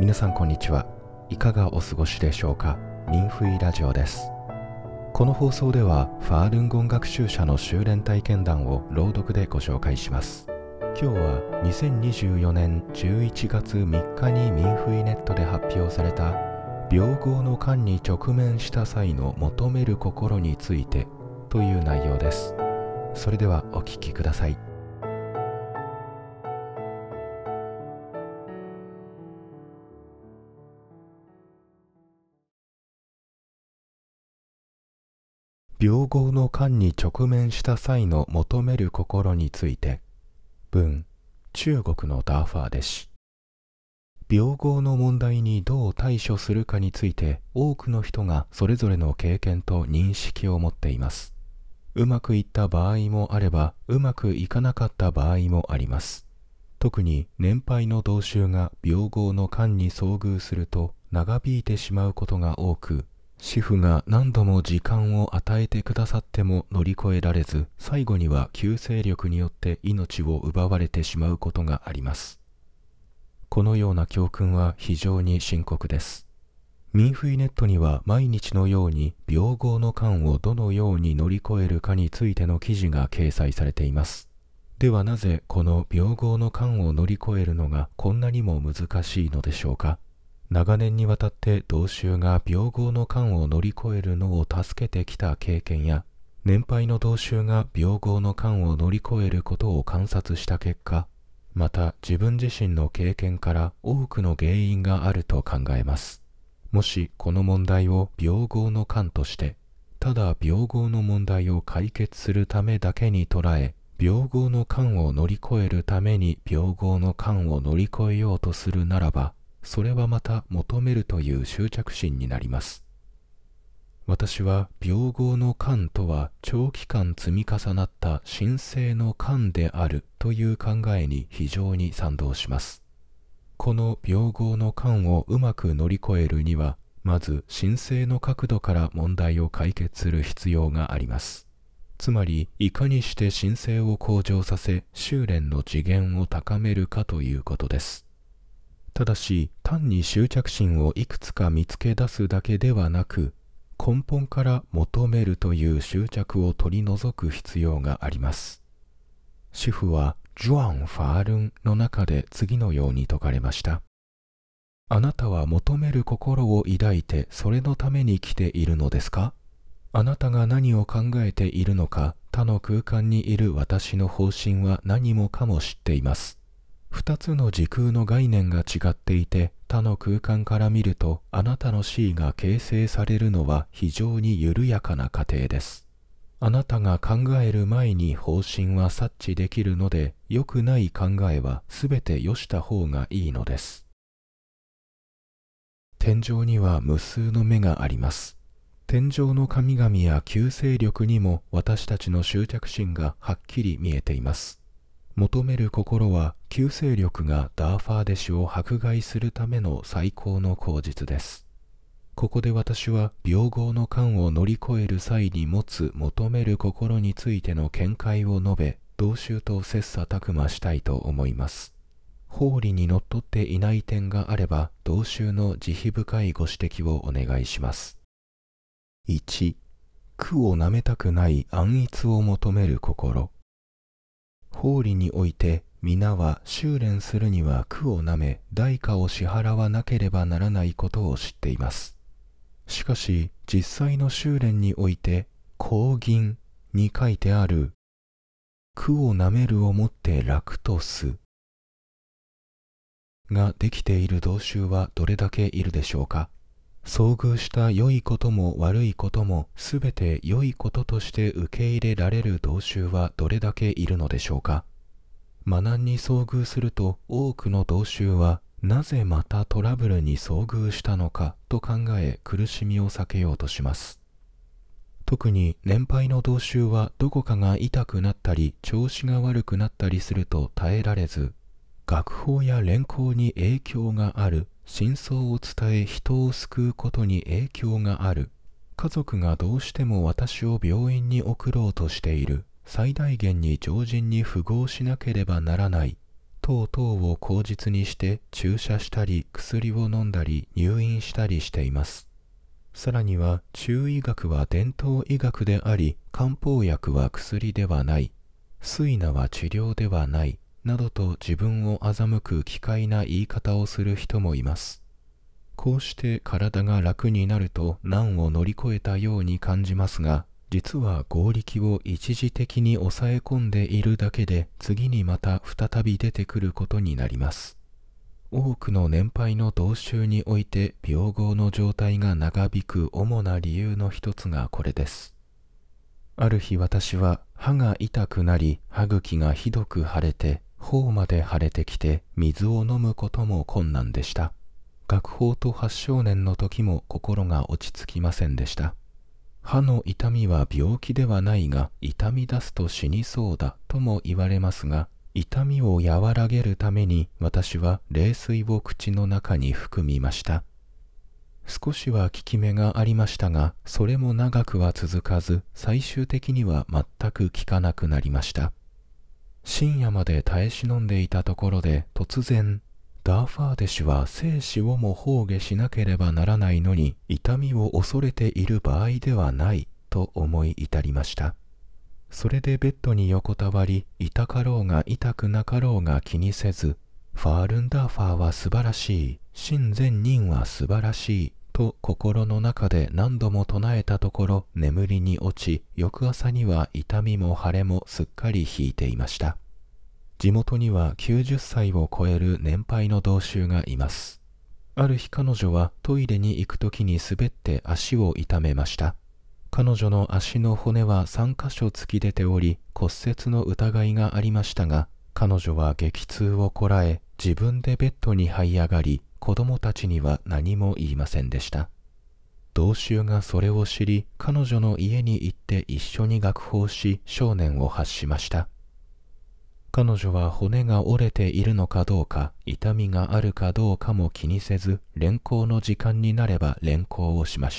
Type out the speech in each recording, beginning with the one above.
皆さんこんにちは。いかがお過ごしでしょうか。民フイラジオです。この放送ではファールンゴン学習者の修練体験談を朗読でご紹介します。今日は2024年11月3日に民フイネットで発表された病号の間に直面した際の求める心についてという内容です。それではお聞きください。病号の間に直面した際の求める心について。文、中国のダーファー弟子。病号の問題にどう対処するかについて多くの人がそれぞれの経験と認識を持っています。うまくいった場合もあれば、うまくいかなかった場合もあります。特に年配の同修が病号の間に遭遇すると長引いてしまうことが多く、師父が何度も時間を与えてくださっても乗り越えられず、最後には急性力によって命を奪われてしまうことがあります。このような教訓は非常に深刻です。民フイネットには毎日のように病号の間をどのように乗り越えるかについての記事が掲載されています。ではなぜこの病号の間を乗り越えるのがこんなにも難しいのでしょうか。長年にわたって同修が病号の間を乗り越えるのを助けてきた経験や、年配の同修が病号の間を乗り越えることを観察した結果、また自分自身の経験から多くの原因があると考えます。もしこの問題を病号の間として、ただ病号の問題を解決するためだけに捉え、病号の間を乗り越えるために病号の間を乗り越えようとするならば、それはまた求めるという執着心になります。私は病号の間とは長期間積み重なった神聖の間であるという考えに非常に賛同します。この病号の間をうまく乗り越えるには、まず神聖の角度から問題を解決する必要があります。つまり、いかにして神聖を向上させ、修練の次元を高めるかということです。ただし、単に執着心をいくつか見つけ出すだけではなく、根本から求めるという執着を取り除く必要があります。師父はジュアン・ファールンの中で次のように説かれました。あなたは求める心を抱いてそれのために来ているのですか？あなたが何を考えているのか、他の空間にいる私の方針は何もかも知っています。二つの時空の概念が違っていて、他の空間から見るとあなたの思が形成されるのは非常に緩やかな過程です。あなたが考える前に方針は察知できるので、良くない考えはすべてよした方がいいのです。天上には無数の目があります。天上の神々や救世力にも私たちの執着心がはっきり見えています。求める心は救世力がダーファー弟子を迫害するための最高の口実です。ここで私は病号の間を乗り越える際に持つ求める心についての見解を述べ、同修と切磋琢磨したいと思います。法理にのっとっていない点があれば、同修の慈悲深いご指摘をお願いします。1、苦をなめたくない安逸を求める心。法理において皆は修練するには苦をなめ代価を支払わなければならないことを知っています。しかし実際の修練において講義に書いてある苦をなめるをもって楽とすができている同修はどれだけいるでしょうか。遭遇した良いことも悪いこともすべて良いこととして受け入れられる同修はどれだけいるのでしょうか。磨難に遭遇すると多くの同修はなぜまたトラブルに遭遇したのかと考え苦しみを避けようとします。特に年配の同修はどこかが痛くなったり調子が悪くなったりすると耐えられず、学法や練行に影響がある、真相を伝え人を救うことに影響がある、家族がどうしても私を病院に送ろうとしている、最大限に常人に符合しなければならない等々を口実にして注射したり薬を飲んだり入院したりしています。さらには中医学は伝統医学であり、漢方薬は薬ではない、推拿は治療ではないなどと自分を欺く奇怪な言い方をする人もいます。こうして体が楽になると難を乗り越えたように感じますが、実は合力を一時的に抑え込んでいるだけで、次にまた再び出てくることになります。多くの年配の道衆において病後の状態が長引く主な理由の一つがこれです。ある日、私は歯が痛くなり、歯茎がひどく腫れて、頬まで腫れてきて、水を飲むことも困難でした。学法と発症年の時も心が落ち着きませんでした。歯の痛みは病気ではないが、痛み出すと死にそうだとも言われますが、痛みを和らげるために私は冷水を口の中に含みました。少しは効き目がありましたが、それも長くは続かず、最終的には全く効かなくなりました。深夜まで耐え忍んでいたところで、突然、ダーファーデシュは生死をも崩下しなければならないのに、痛みを恐れている場合ではないと思い至りました。それでベッドに横たわり、痛かろうが痛くなかろうが気にせず、ファールンダーファーは素晴らしい、真善人は素晴らしいと心の中で何度も唱えたところ、眠りに落ち、翌朝には痛みも腫れもすっかり引いていました。地元には90歳を超える年配の道衆がいます。ある日、彼女はトイレに行くときに滑って足を痛めました。彼女の足の骨は3カ所突き出ており、骨折の疑いがありましたが、彼女は激痛をこらえ、自分でベッドに這い上がり、子供たちには何も言いませんでした。道衆がそれを知り、彼女の家に行って一緒に学法し、少年を発しました。彼女は骨が折れているのかどうか、痛みがあるかどうかも気にせず、連行の時間になれば連行をしました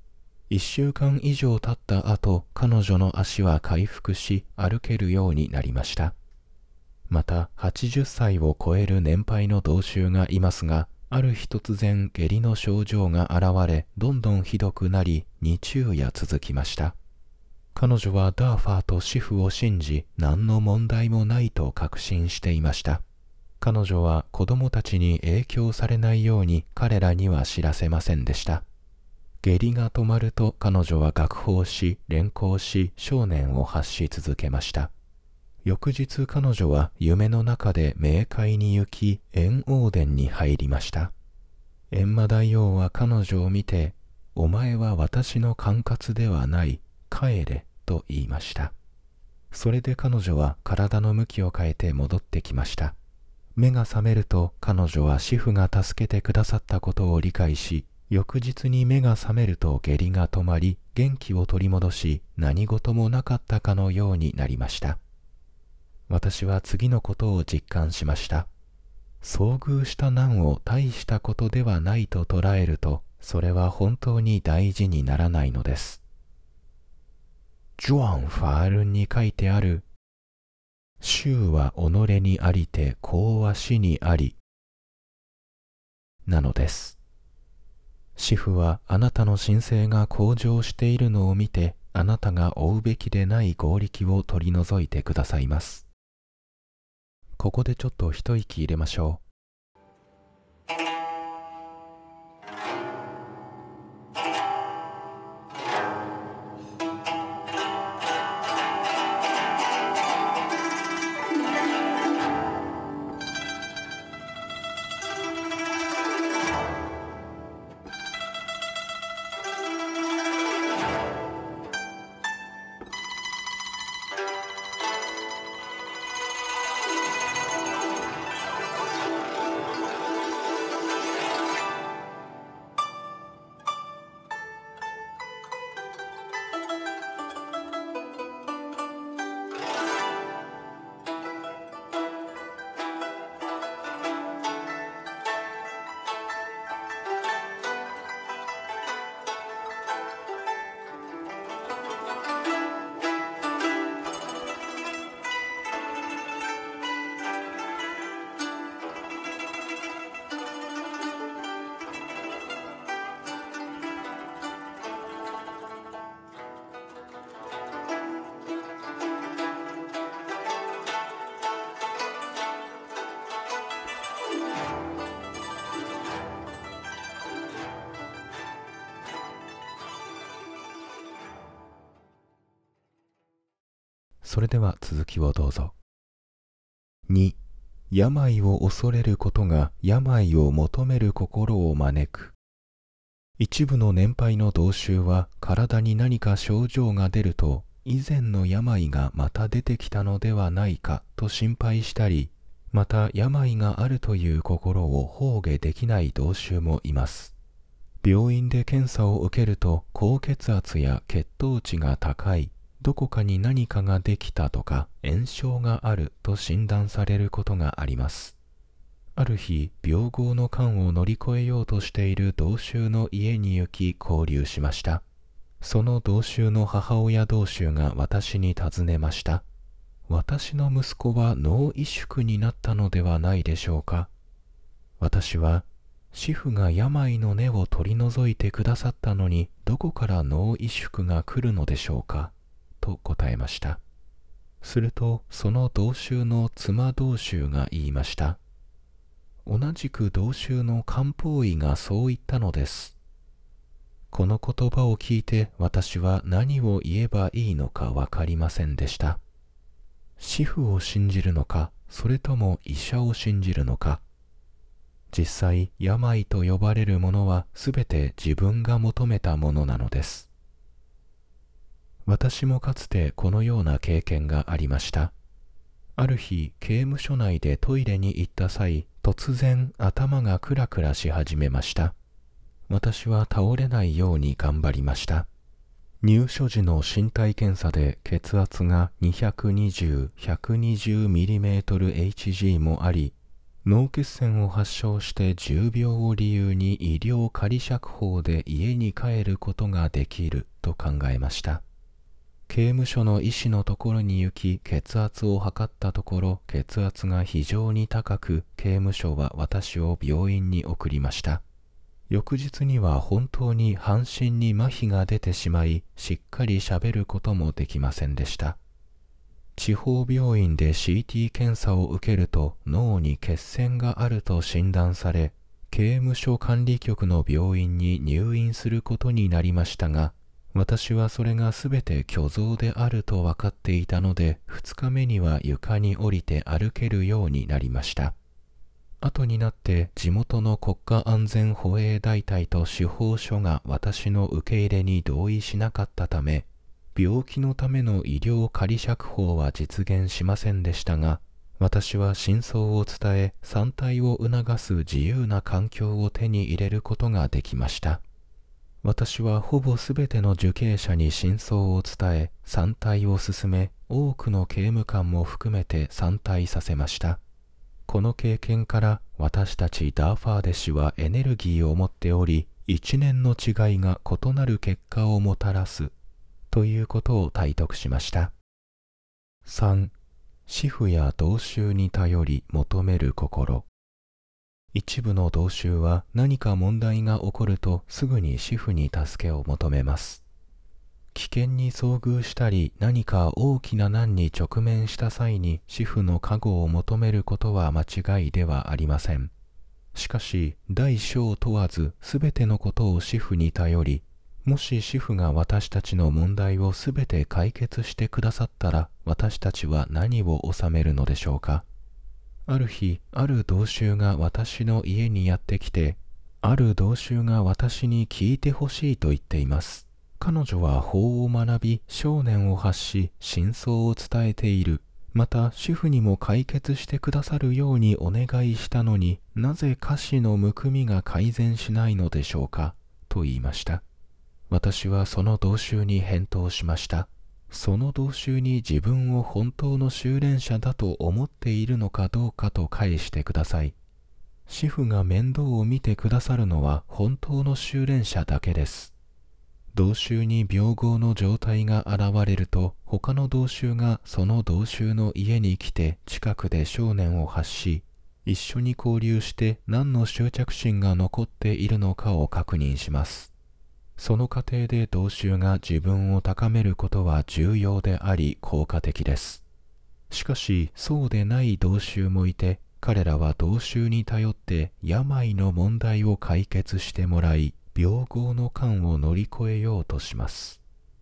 。1週間以上経った後、彼女の足は回復し、歩けるようになりました。また、80歳を超える年配の道衆がいますが、ある日突然下痢の症状が現れ、どんどんひどくなり、2昼夜続きました。彼女はダーファーとシフを信じ、何の問題もないと確信していました。彼女は子供たちに影響されないように彼らには知らせませんでした。下痢が止まると彼女は学法し、連行し、少年を発し続けました。翌日、彼女は夢の中で冥界に行き、閻王殿に入りました。閻魔大王は彼女を見て、お前は私の管轄ではない、帰れと言いました。それで彼女は体の向きを変えて戻ってきました。目が覚めると彼女はシフが助けてくださったことを理解し、翌日に目が覚めると下痢が止まり、元気を取り戻し、何事もなかったかのようになりました。私は次のことを実感しました。遭遇した難を大したことではないと捉えると、それは本当に大事にならないのです。ジョアン・ファールンに書いてある、衆は己にありて公は死にあり、なのです。シフはあなたの神聖が向上しているのを見て、あなたが負うべきでない業力を取り除いてくださいます。ここでちょっと一息入れましょう。 それでは続きをどうぞ。2、病を恐れることが病を求める心を招く。一部の年配の同州は体に何か症状が出ると以前の病がまた出てきたのではないかと心配したり、また病があるという心を放下できない同州もいます。病院で検査を受けると高血圧や血糖値が高い、どこかに何かができたとか炎症があると診断されることがあります。ある日、病号の患を乗り越えようとしている同州の家に行き交流しました。その同州の母親同州が私に尋ねました。私の息子は脳萎縮になったのではないでしょうか。私は、師父が病の根を取り除いてくださったのに、どこから脳萎縮が来るのでしょうか、と答えました。すると、その同州の妻同州が言いました。同じく同州の漢方医がそう言ったのです。この言葉を聞いて私は何を言えばいいのかわかりませんでした。師父を信じるのか、それとも医者を信じるのか。実際、病と呼ばれるものはすべて自分が求めたものなのです。私もかつてこのような経験がありました。ある日、刑務所内でトイレに行った際、突然頭がクラクラし始めました。私は倒れないように頑張りました。入所時の身体検査で血圧が220、120mm/Hg もあり、脳血栓を発症して重病を理由に医療仮釈放で家に帰ることができると考えました。刑務所の医師のところに行き血圧を測ったところ、血圧が非常に高く、刑務所は私を病院に送りました。翌日には本当に半身に麻痺が出てしまい、しっかり喋ることもできませんでした。地方病院で CT 検査を受けると脳に血栓があると診断され、刑務所管理局の病院に入院することになりましたが、私はそれがすべて虚像であると分かっていたので、2日目には床に降りて歩けるようになりました。後になって地元の国家安全保衛大隊と司法署が私の受け入れに同意しなかったため、病気のための医療仮釈放は実現しませんでしたが、私は真相を伝え、参退を促す自由な環境を手に入れることができました。私はほぼすべての受刑者に真相を伝え、参退を進め、多くの刑務官も含めて参退させました。この経験から私たちダーファーデ氏はエネルギーを持っており、一年の違いが異なる結果をもたらすということを体得しました。3、師父や同州に頼り求める心。一部の同州は何か問題が起こるとすぐに師父に助けを求めます。危険に遭遇したり何か大きな難に直面した際に師父の加護を求めることは間違いではありません。しかし大小問わずすべてのことを師父に頼り、もし師父が私たちの問題をすべて解決してくださったら、私たちは何を収めるのでしょうか。ある日、ある同州が私の家にやってきて、ある同州が私に聞いてほしいと言っています。彼女は法を学び、証念を発し、真相を伝えている。また、主婦にも解決してくださるようにお願いしたのに、なぜ家事のむくみが改善しないのでしょうか、と言いました。私はその同州に返答しました。その同州に自分を本当の修練者だと思っているのかどうかと返してください。師父が面倒を見てくださるのは本当の修練者だけです。同州に病号の状態が現れると、他の同州がその同州の家に来て近くで証念を発し、一緒に交流して何の執着心が残っているのかを確認します。その過程で同州が自分を高めることは重要であり効果的です。しかしそうでない同州もいて、彼らは同州に頼って病の問題を解決してもらい、病号の患を乗り越えようとします。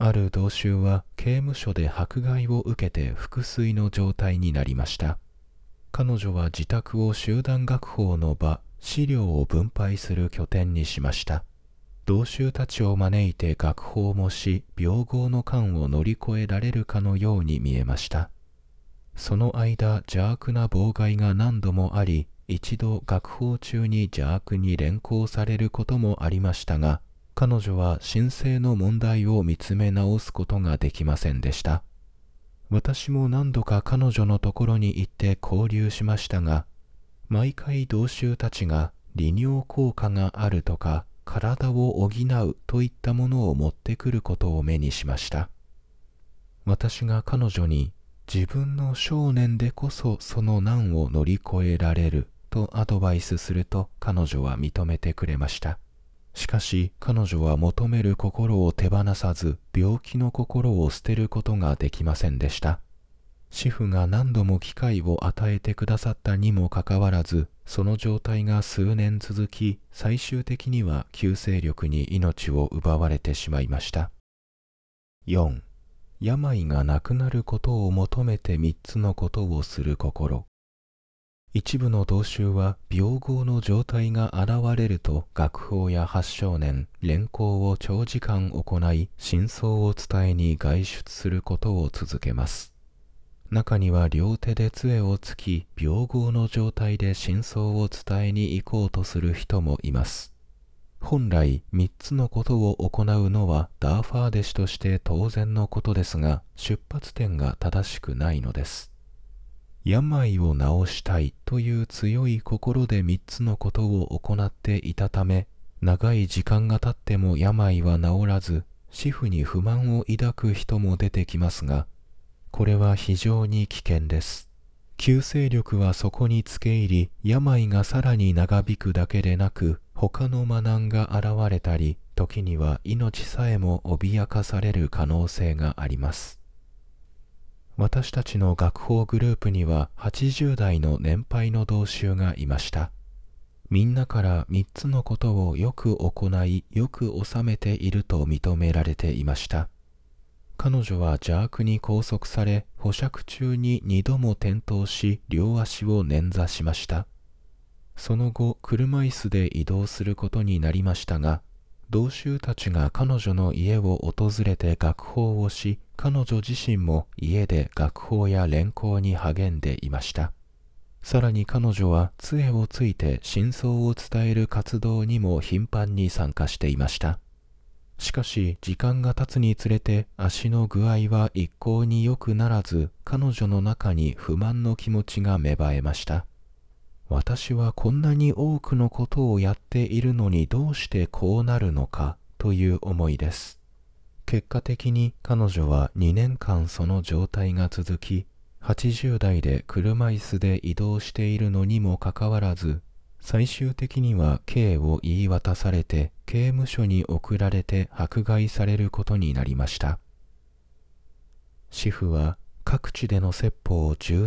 ある同州は刑務所で迫害を受けて腹水の状態になりました。彼女は自宅を集団学法の場、資料を分配する拠点にしました。同州たちを招いて学法もし、病号の間を乗り越えられるかのように見えました。その間、邪悪な妨害が何度もあり、一度学法中に邪悪に連行されることもありましたが、彼女は神聖の問題を見つめ直すことができませんでした。私も何度か彼女のところに行って交流しましたが、毎回同州たちが利尿効果があるとか、体を補うといったものを持ってくることを目にしました。私が彼女に、自分の少年でこそその難を乗り越えられるとアドバイスすると、彼女は認めてくれました。しかし彼女は求める心を手放さず、病気の心を捨てることができませんでした。師父が何度も機会を与えてくださったにもかかわらず、その状態が数年続き、最終的には急性力に命を奪われてしまいました。4. 病がなくなることを求めて3つのことをする心。一部の同州は病号の状態が現れると学法や発症年、連行を長時間行い、真相を伝えに外出することを続けます。中には両手で杖をつき、病号の状態で真相を伝えに行こうとする人もいます。本来3つのことを行うのはダーファー弟子として当然のことですが、出発点が正しくないのです。病を治したいという強い心で3つのことを行っていたため、長い時間が経っても病は治らず、師父に不満を抱く人も出てきますが、これは非常に危険です。急性力はそこにつけ入り、病がさらに長引くだけでなく、他の魔難が現れたり、時には命さえも脅かされる可能性があります。私たちの学法グループには80代の年配の同州がいました。みんなから3つのことをよく行い、よく収めていると認められていました。彼女は邪悪に拘束され、保釈中に2度も転倒し、両足を捻挫しました。その後、車椅子で移動することになりましたが、同州たちが彼女の家を訪れて学法をし、彼女自身も家で学法や連行に励んでいました。さらに彼女は杖をついて真相を伝える活動にも頻繁に参加していました。しかし時間が経つにつれて足の具合は一向に良くならず、彼女の中に不満の気持ちが芽生えました。私はこんなに多くのことをやっているのにどうしてこうなるのかという思いです。結果的に彼女は2年間その状態が続き、80代で車椅子で移動しているのにもかかわらず、最終的には刑を言い渡されて刑務所に送られて迫害されることになりました。師父は各地での説法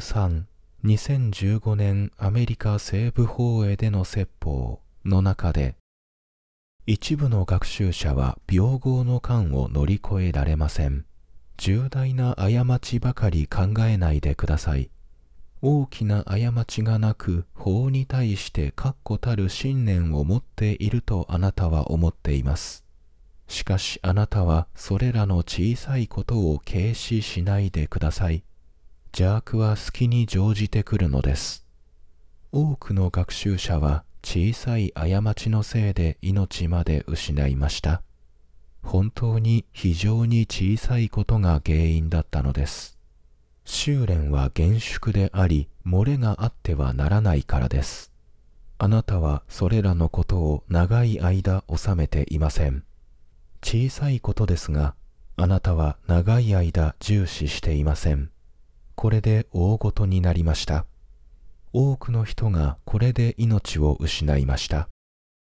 13、2015年アメリカ西部放映での説法の中で、一部の学習者は病号の間を乗り越えられません。重大な過ちばかり考えないでください。大きな過ちがなく、法に対して確固たる信念を持っているとあなたは思っています。しかしあなたはそれらの小さいことを軽視しないでください。邪悪は隙に乗じてくるのです。多くの学習者は小さい過ちのせいで命まで失いました。本当に非常に小さいことが原因だったのです。修練は厳粛であり、漏れがあってはならないからです。あなたはそれらのことを長い間収めていません。小さいことですが、あなたは長い間重視していません。これで大ごとになりました。多くの人がこれで命を失いました。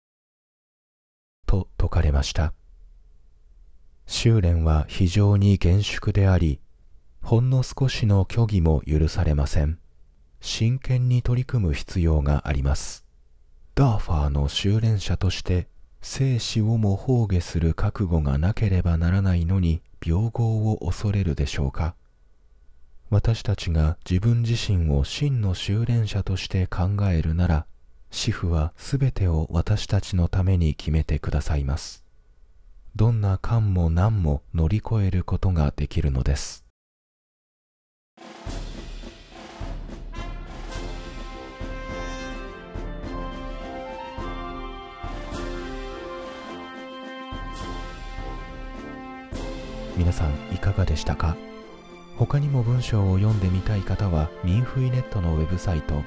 と説かれました。修練は非常に厳粛であり、ほんの少しの虚偽も許されません。真剣に取り組む必要があります。ダーファーの修練者として、 生死をも崩下する覚悟がなければならないのに病業を恐れるでしょうか。私たちが自分自身を真の修練者として考えるなら、師父はすべてを私たちのために決めてくださいます。どんな困も難も乗り越えることができるのです。皆さんいかがでしたか。他にも文章を読んでみたい方はミンフイネットのウェブサイト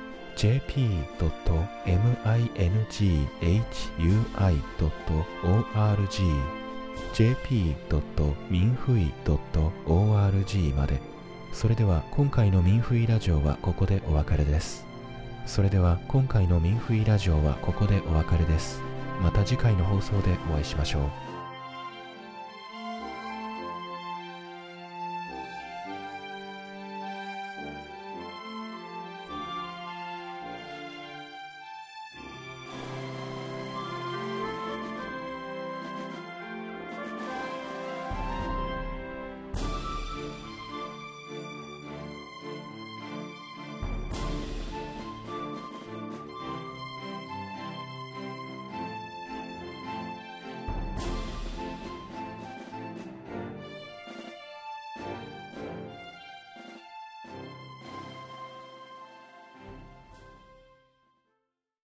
jp.minghui.org jp.minfui.org まで。それでは今回のミンフイラジオはここでお別れです。また次回の放送でお会いしましょう。